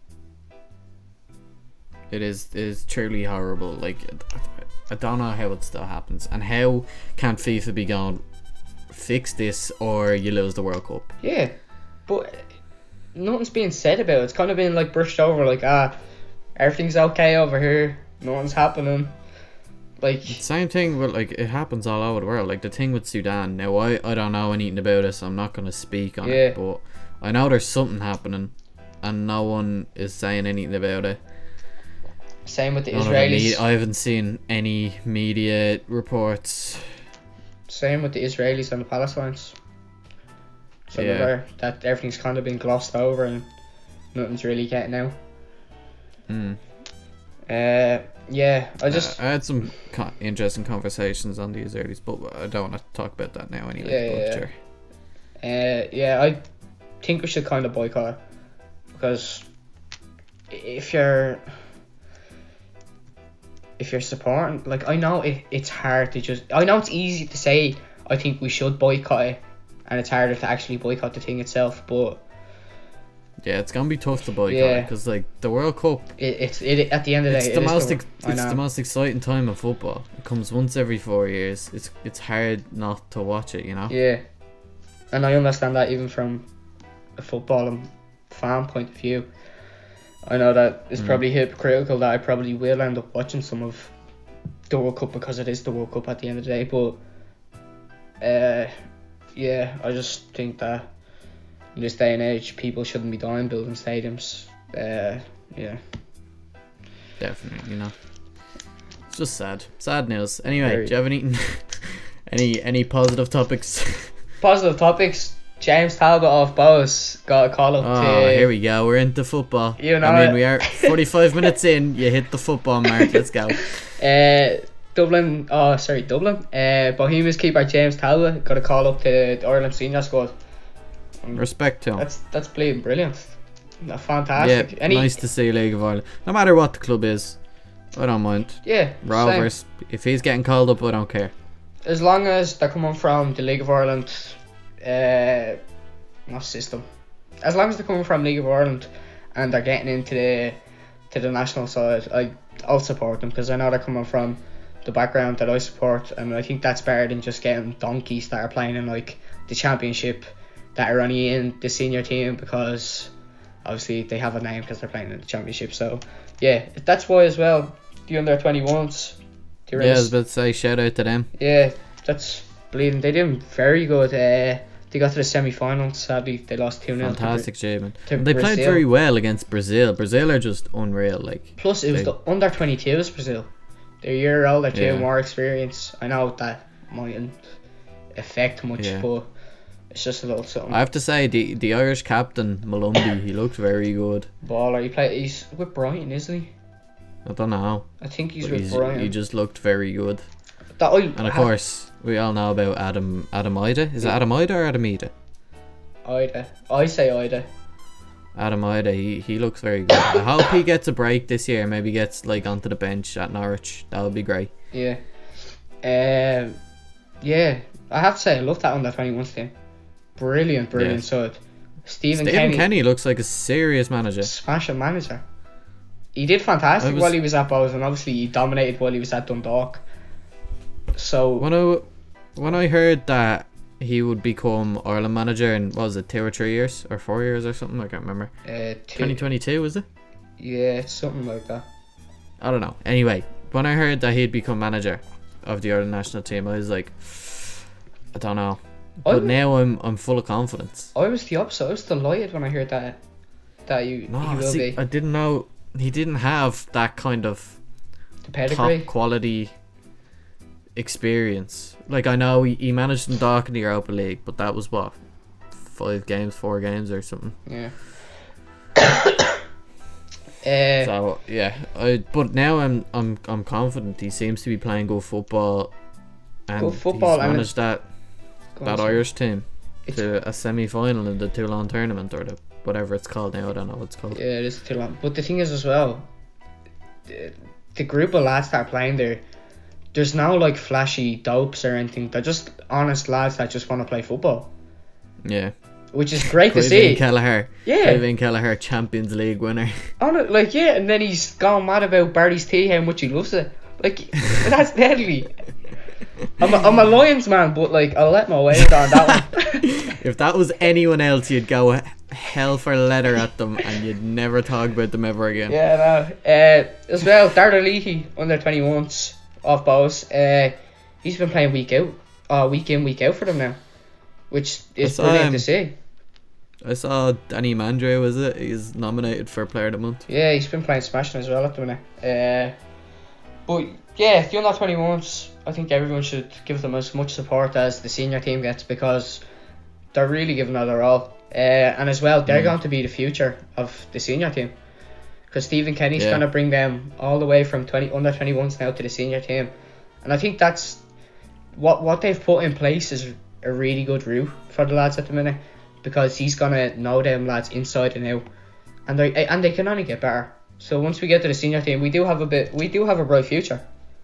It is truly horrible. Like, I don't know how it still happens, and how can FIFA be going, fix this or you lose the World Cup? Yeah, but nothing's being said about it. It's kind of been like brushed over, like, everything's okay over here, nothing's happening. Like, Same thing with, like, it happens all over the world. Like the thing with Sudan. Now I don't know anything about it, so I'm not gonna speak on Yeah. it. But I know there's something happening, and no one is saying anything about it. same with the None of the Israelis. I haven't seen any media reports. Same with the Israelis and the Palestinians. So Yeah. that everything's kind of been glossed over and nothing's really getting out. Yeah, I just I had some interesting conversations on the Israelis, but I don't want to talk about that now anyway. Yeah, But yeah. Sure. Yeah, I think we should kind of boycott it, because if you're supporting, like, I know it's hard to just, I know it's easy to say I think we should boycott it, and it's harder to actually boycott the thing itself, but Yeah, it's gonna be tough to boycott Yeah. because like the World Cup, it at the end of the it's day, the it is most I it's know. the most exciting time of football. It comes once every 4 years. It's hard not to watch it, you know. Yeah, and I understand that even from a football and fan point of view. I know that it's probably hypocritical that I probably will end up watching some of the World Cup because it is the World Cup at the end of the day, but yeah, I just think that in this day and age people shouldn't be dying building stadiums. Yeah. Definitely, you know. It's just sad news. Anyway, Very. do you have any positive topics? Positive topics. James Talbot off Bows got a call up Oh, to here we go. We're into football. You know I mean, it. we are 45 minutes in. You hit the football mark. Let's go. Dublin. Bohemians keeper James Talbot got a call up to the Ireland senior squad. Respect to him. That's bleeding brilliant. Yeah, Fantastic. nice to see League of Ireland. No matter what the club is, I don't mind. Yeah. Rovers, if he's getting called up, I don't care. As long as they're coming from the League of Ireland, not system. As long as they're coming from League of Ireland and they're getting into the national side, I'll support them, because I know they're coming from the background that I support, and I think that's better than just getting donkeys that are playing in like the championship that are only in the senior team because obviously they have a name because they're playing in the championship. So yeah, that's why as well the under 21s. Yeah, I was about to say, shout out to them. Yeah, that's bleeding. They did very good. They got to the semi-finals. Sadly, they lost 2-0. Fantastic achievement. to They played Brazil. very well against Brazil. Brazil are just unreal. Like, Plus, it was They- the under 22s Brazil. They're a year older, too, Yeah. more experience. I know that mightn't affect much, Yeah. but It's just a little something. I have to say, the Irish captain, Malumbi, he looked very good. Baller. He's with Brighton, isn't he? I don't know. I think he's but with Brighton. He just looked very good. And of course, we all know about Adam Ida. Is it Adam Ida or Adam Ida? Ida. I say Ida. Adam Ida, he looks very good. I hope he gets a break this year. Maybe gets like onto the bench at Norwich. That would be great. Yeah. Yeah. I have to say, I love that under 21s team. Brilliant Yes. side. Stephen Kenny looks like a serious manager. Smashing manager. He did fantastic while he was at Bows, and obviously he dominated while he was at Dundalk. So when I heard that he would become Ireland manager in, what was it, 2 or 3 years or 4 years or something, I can't remember. 2022 was it? Yeah, something like that. I don't know. Anyway, when I heard that he'd become manager of the Ireland national team, I was like, I don't know. But now I'm full of confidence. I was the opposite. I was delighted when I heard that he will be. I didn't know he didn't have that kind of the pedigree, top quality experience. Like, I know he managed Dundalk in the Europa League, but that was what, 4 games or something. Yeah. So yeah, but now I'm confident. He seems to be playing good football, and he's managed that Irish team to a semi-final in the Toulon tournament, or whatever it's called now. I don't know what it's called. Yeah, it is Toulon. But the thing is as well, the group of lads that are playing there, there's no like flashy dopes or anything. They're just honest lads that just want to play football. Yeah. Which is great to see. Kelleher. Yeah. Kevin Kelleher, Champions League winner. And then he's gone mad about Barry's tea, how much he loves it. Like, that's deadly. I'm a Lions man, but like, I'll let my weight on that one. If that was anyone else, you'd go hell for leather at them, and you'd never talk about them ever again. Yeah, no. As well, Darder Leahy, under 21s, off Bows. He's been playing week in, week out for them now, which is brilliant to see. I saw Danny Mandre, was it? He's nominated for Player of the Month. Yeah, he's been playing smashing as well at the minute. But yeah, the under 21s, I think everyone should give them as much support as the senior team gets, because they're really giving it their all. And as well, they're going to be the future of the senior team, because Stephen Kenny's going to bring them all the way from under 21s now to the senior team. And I think that's what they've put in place is a really good route for the lads at the minute, because he's gonna know them lads inside and out, and they can only get better. So once we get to the senior team, we do have a bright future.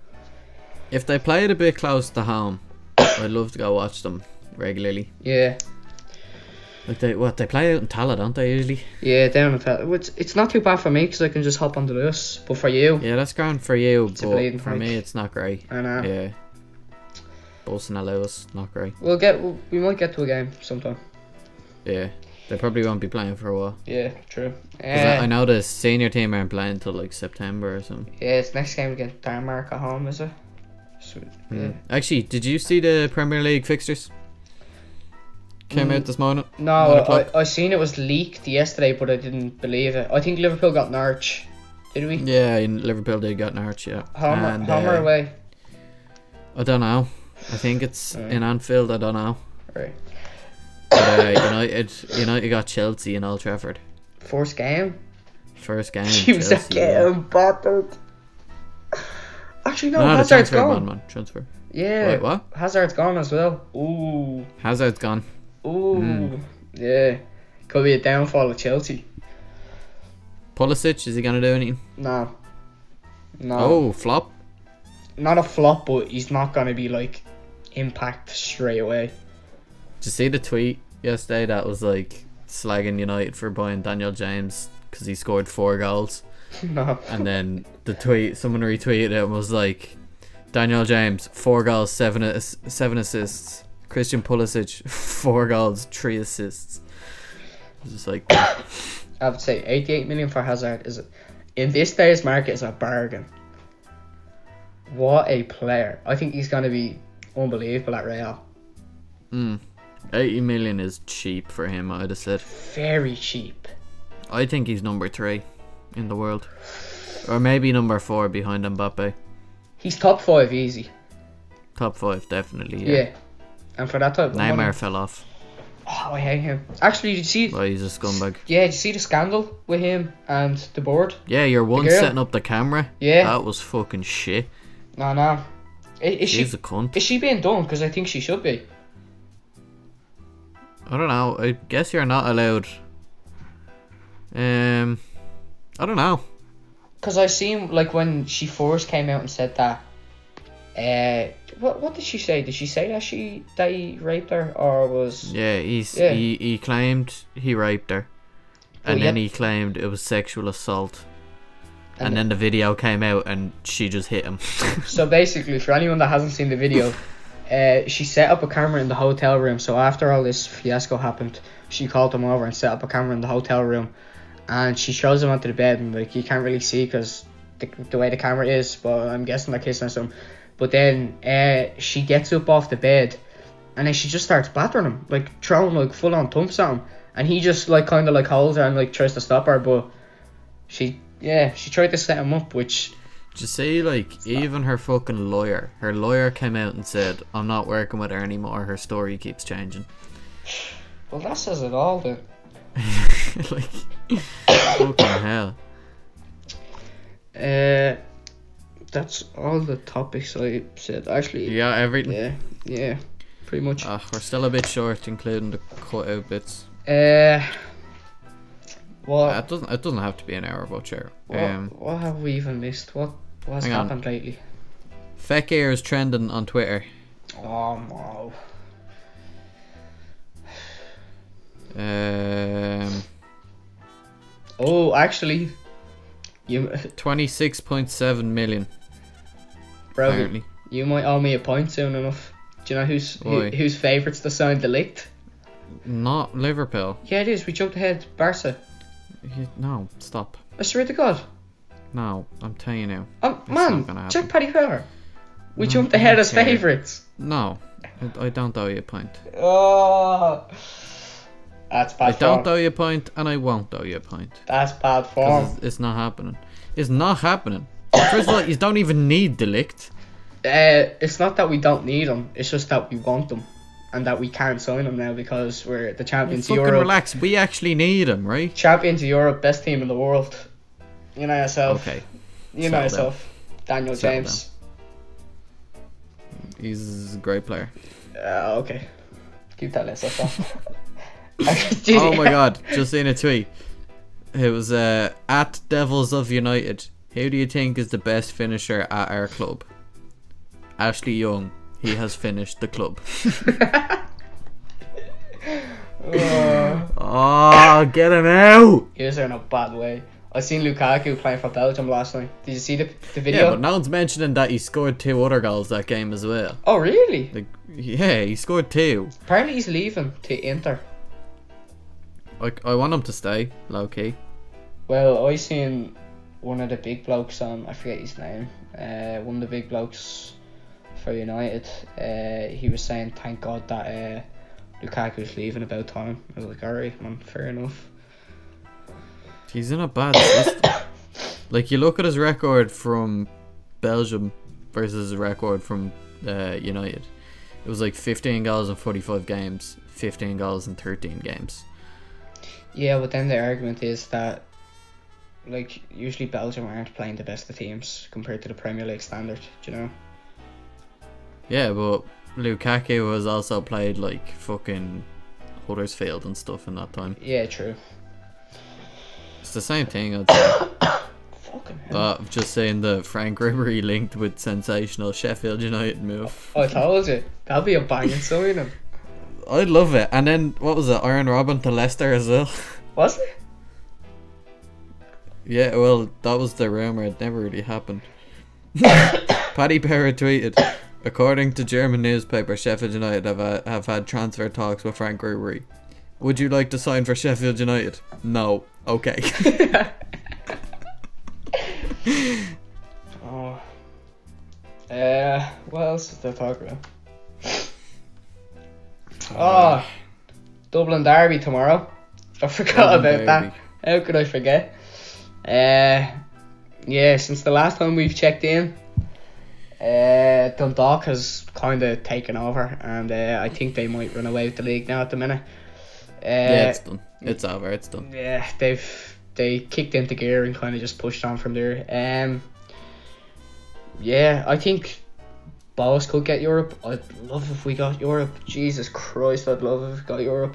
If they play it a bit close to home, I'd love to go watch them regularly. Yeah. Like they play out in Tala, don't they usually? Yeah, down in Tala. It's not too bad for me because I can just hop on the bus. But for you, yeah, that's grand for you. But for me, it's not great. I know. Yeah. Busing a Lewis, not great. We might get to a game sometime. Yeah, they probably won't be playing for a while. Yeah, true. I know the senior team aren't playing until like September or something. Yeah, it's next game against Denmark at home, is it? So, yeah. Actually, did you see the Premier League fixtures? Came out this morning. No, I seen it was leaked yesterday, but I didn't believe it. I think Liverpool got Norwich. Did we? Yeah, Liverpool did get Norwich. Yeah. Home or away? I don't know. I think it's in Anfield. I don't know. Right. But, United got Chelsea in Old Trafford. First game. Chelsea, was getting battered. Actually, no, Hazard's gone. Transfer. Yeah. Wait, what? Hazard's gone as well. Ooh. Hazard's gone. Ooh. Yeah. Could be a downfall of Chelsea. Pulisic, is he gonna do anything? No. Oh, flop. Not a flop, but he's not gonna be like impact straight away. Did you see the tweet yesterday that was like slagging United for buying Daniel James because he scored 4 goals? No. And then the tweet, someone retweeted it and was like, Daniel James, 4 goals, 7 assists. Christian Pulisic, 4 goals, 3 assists. It's just like, I would say 88 million for Hazard in this day's market is a bargain. What a player! I think he's gonna be unbelievable at Real. 80 million is cheap for him, I'd have said. Very cheap. I think he's number 3 in the world, or maybe number 4 behind Mbappe. He's top 5 easy. Top 5 definitely. Yeah. And for that type of Neymar money, fell off. Oh, I hate him. Actually, did you see? Well, he's a scumbag. Yeah, did you see the scandal with him and the board? Yeah, your one girl. setting up the camera. Yeah. That was fucking shit. No. Is She's she? a cunt. Is she being done? Because I think she should be. I don't know. I guess you're not allowed. I don't know. Because I seen like when she first came out and said that. What did she say? Did she say that he raped her, or was? Yeah, Yeah. he claimed he raped her, Oh, and then yeah. he claimed it was sexual assault. And And then the video came out, and she just hit him. So basically, for anyone that hasn't seen the video, she set up a camera in the hotel room. So after all this fiasco happened, she called him over and set up a camera in the hotel room, and she shows him onto the bed, and like you can't really see because the way the camera is, but I'm guessing they're kissing or something. But then she gets up off the bed, and then she just starts battering him, like throwing like full on thumps at him, and he just like kind of like holds her and like tries to stop her, but she tried to set him up, which. Did you see, like, even her fucking lawyer? Her lawyer came out and said, "I'm not working with her anymore. Her story keeps changing." Well, that says it all, then. Like, fucking hell. That's all the topics I said. Actually, Yeah, everything. yeah, pretty much. We're still a bit short, including the cutout bits. What It doesn't have to be an hour, but sure. what have we even missed? What's hang on. happened lately? Fekir is trending on Twitter. Oh no. Oh, actually, you 26.7 million. bro, Apparently. you might owe me a point soon enough. Do you know Why? whose favourites to sign Delict? Not Liverpool. Yeah, it is. We jumped ahead. Barca. No, stop. I swear to God. No, I'm telling you now. Oh It's not man, gonna happen. check Paddy Power. We No, jumped I ahead don't as care. favourites. No, I don't owe you a point. Oh, that's bad I don't form. owe you a point, and I won't owe you a point. That's bad 'Cause form. it's not happening. It's not happening. First of all, you don't even need Delict. It's not that we don't need them. It's just that we want them, and that we can't sign them now because we're the champions of Fucking Europe. relax. We actually need him, right? Champions of Europe, best team in the world. You know yourself. Okay. You know settle down. yourself. Daniel Settle James. He's a great player. Okay. Keep that list off. Oh my god, just seen a tweet. It was at Devils of United. Who do you think is the best finisher at our club? Ashley Young. He has finished the club. Oh, get him out! He was in a bad way. I seen Lukaku playing for Belgium last night. Did you see the Yeah, video? but no one's mentioning that he scored 2 other goals that game as well. Oh really? Like, yeah, he scored 2. Apparently he's leaving to Inter. Like, I want him to stay, low key. Well, I seen one of the big blokes on, I forget his name, one of the big blokes for United, he was saying thank God that Lukaku's leaving about time. I was like, alright man, fair enough. He's in a bad system. Like, you look at his record from Belgium versus his record from United. It was like 15 goals in 45 games, 15 goals in 13 games. Yeah, but then the argument is that like usually Belgium aren't playing the best of teams compared to the Premier League standard, do you know? Yeah, but Lukaku has also played like fucking Huddersfield and stuff in that time. Yeah, true. It's the same thing, I'd say. Fucking hell. I'm just saying the Frank Ribery linked with sensational Sheffield United move. I told you, that'll be a banging signing. I'd love it. And then, what was it, Iron Robin to Leicester as well? Was it? Yeah, well, that was the rumour. It never really happened. Paddy Power tweeted, according to German newspaper, Sheffield United have had transfer talks with Frank Ribery. Would you like to sign for Sheffield United? No. Okay. Oh. What else is there to talk about? Oh, Dublin Derby tomorrow. I forgot Dublin about that. How could I forget? Yeah, since the last time we've checked in, Dundalk has kind of taken over, and I think they might run away with the league now at the minute. Yeah, it's done. It's over. It's done. Yeah, they kicked into gear and kind of just pushed on from there. Yeah, I think Boas could get Europe. I'd love if we got Europe. Jesus Christ, I'd love if we got Europe.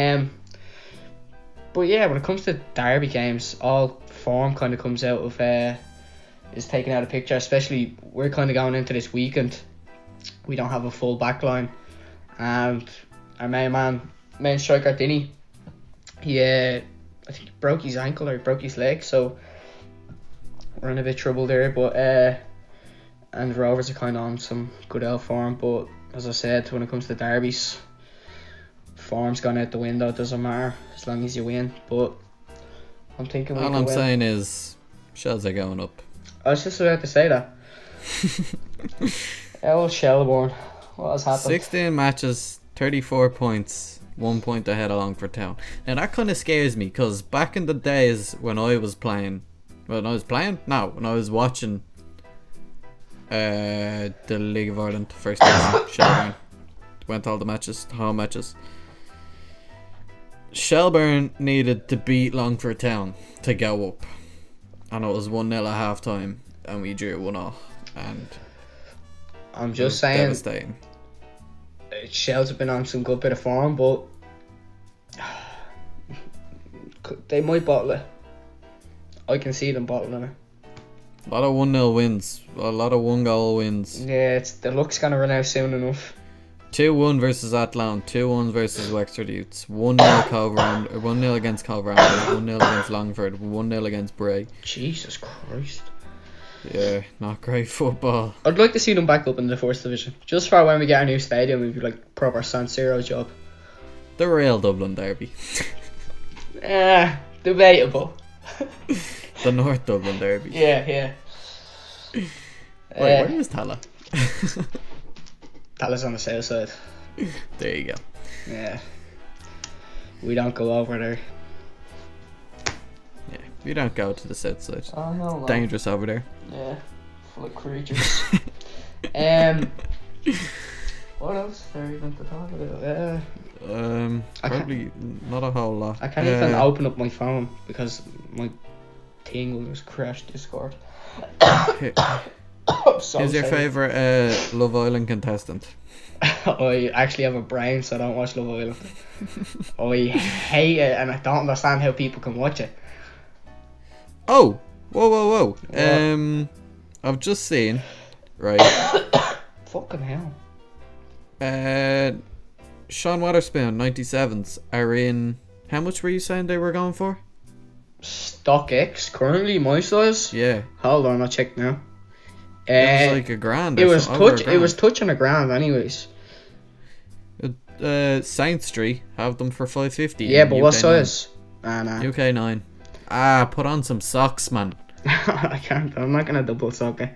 But yeah, when it comes to derby games, all form kind of comes out of is taken out of picture. Especially we're kind of going into this weekend. We don't have a full back line, and our main striker Dinny, I think he broke his ankle or broke his leg, so we're in a bit of trouble there. But and Rovers are kind of on some good old form. But as I said, when it comes to derbies, form's gone out the window. It doesn't matter as long as you win. But I'm thinking all I'm saying is Shells are going up. I was just about to say that. Old Shelbourne, what has happened? 16 matches, 34 points, 1 point ahead of Longford Town. Now that kind of scares me, because back in the days when I was playing, when I was watching the League of Ireland first division, Shelbourne went all the matches, home matches. Shelbourne needed to beat Longford Town to go up, and it was 1-0 at half time, and we drew 1-0, and I'm just saying, devastating. Shells have been on some good bit of form, but they might bottle it. I can see them bottling it. A lot of 1-0 wins, a lot of 1-goal wins. Yeah, the luck's gonna run out soon enough. 2-1 versus Athlone, 2-1 versus Wexford Youths, 1-0 Culveram, 1-0 against Culveram, 1-0 against Longford, 1-0 against Bray. Jesus Christ. Yeah, not great football. I'd like to see them back up in the first division. Just for when we get our new stadium, it'd be like proper San Siro job. The real Dublin derby. Debatable. The North Dublin derby. Yeah. Wait, where is Tala? Tala's on the south side. There you go. Yeah. We don't go over there. Yeah, we don't go to the south side. Oh, no. Dangerous over there. Yeah, full of creatures. What else is there even to talk about? Probably not a whole lot. I can't even open up my phone because my thing will just crash Discord. Who's your favourite Love Island contestant? I actually have a brain, so I don't watch Love Island. I hate it, and I don't understand how people can watch it. Oh, whoa! I've just seen, right? Fucking hell. Sean Waterspoon 97s are in. How much were you saying they were going for? StockX currently my size. Yeah. Hold on, I'll check now. It was like $1,000. It was touching $1,000 anyways. Saintstry have them for $550. Yeah, but what size? Nah. UK 9. Put on some socks, man. I can't. I'm not gonna double sock it.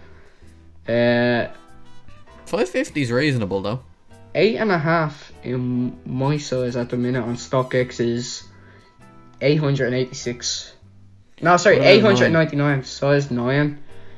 $550 is reasonable though. 8.5 in my size at the minute on StockX is 886. No, sorry, 899. Size 9,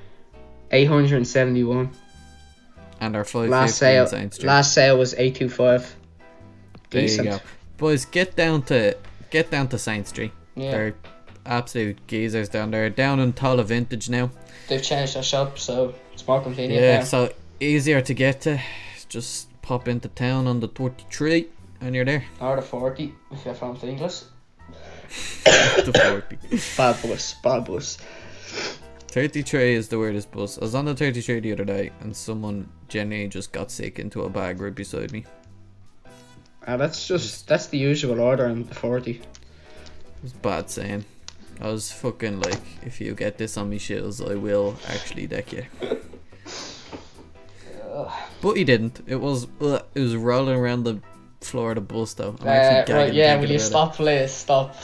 871. And our $550 last sale was 825. Decent. There you go, boys. Get down to Saintstry. Yeah. They're absolute geezers down there. Down in Tulla Vintage now. They've changed their shop, so it's more convenient. Yeah, now. so easier to get to. Just pop into town on the 33 and you're there. Or the 40 if you're from English. The 40. Bad bus. 33 is the weirdest bus. I was on the 33 the other day and someone genuinely just got sick into a bag right beside me. That's the usual order in the 40. It was bad saying. I was fucking like, if you get this on me shills, I will actually deck you. But he didn't. It was rolling around the floor of the bus though. I'm actually gagging. Right, yeah, will you stop, please? Stop.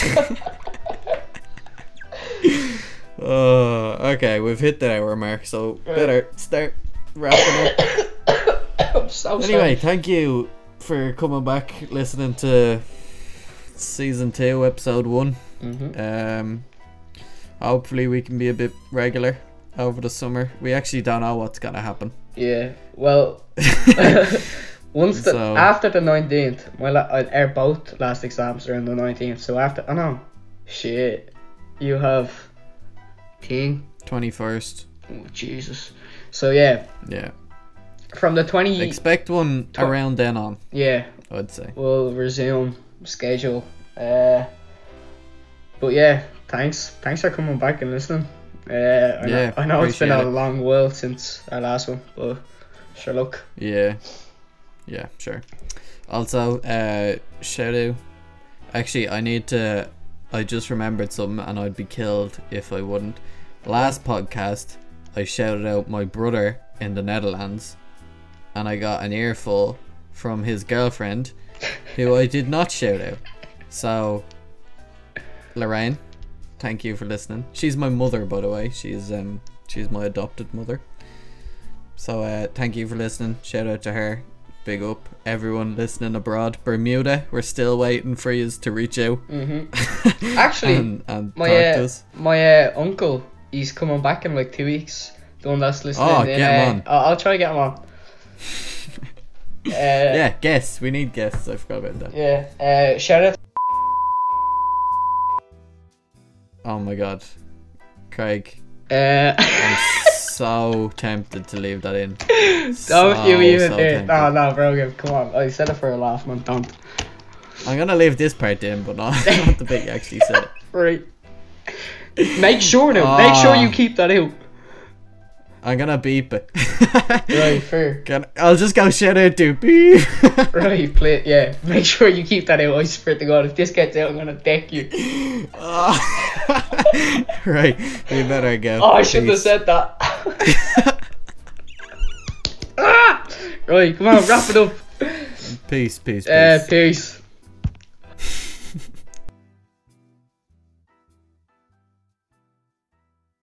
Okay, we've hit the hour mark, so better start wrapping up. I'm so anyway, thank you for coming back, listening to season 2, episode 1. Mm-hmm. Hopefully we can be a bit regular over the summer. We actually don't know what's gonna happen. Yeah, well, After the 19th, our both last exams are on the 19th. So after, oh no, shit, you have thing 21st. Oh Jesus. So yeah. Yeah. From the 20. Expect one around then on. Yeah. I'd say. We'll resume schedule. But yeah, thanks for coming back and listening. I know it's been a long while since our last one, but sure look. Yeah, sure. Also, shout out. Actually, I just remembered something, and I'd be killed if I wouldn't. Last podcast, I shouted out my brother in the Netherlands, and I got an earful from his girlfriend, who I did not shout out. So, Lorraine, thank you for listening. She's my mother, by the way. She's my adopted mother. So thank you for listening. Shout out to her. Big up everyone listening abroad. Bermuda, we're still waiting for you to reach out. Actually, and talk to us. My uncle, he's coming back in like 2 weeks. The one that's listening. Oh, get him on. I'll try to get him on. Yeah, guests. We need guests. I forgot about that. Yeah. Shout out. Oh my god, Craig. I'm so tempted to leave that in. Don't you even do it. No, bro, come on. I said it for a laugh, man. Don't. I'm gonna leave this part in, but not the bit you actually said it. Right. Make sure now. Make sure you keep that out. I'm gonna beep it. Right, fair. I'll just go shout out to beep. Right, play. Yeah, make sure you keep that out. I swear to God, if this gets out, I'm gonna deck you. Right, you better go. Oh, I shouldn't have said that. Right, come on, wrap it up. Peace. Peace.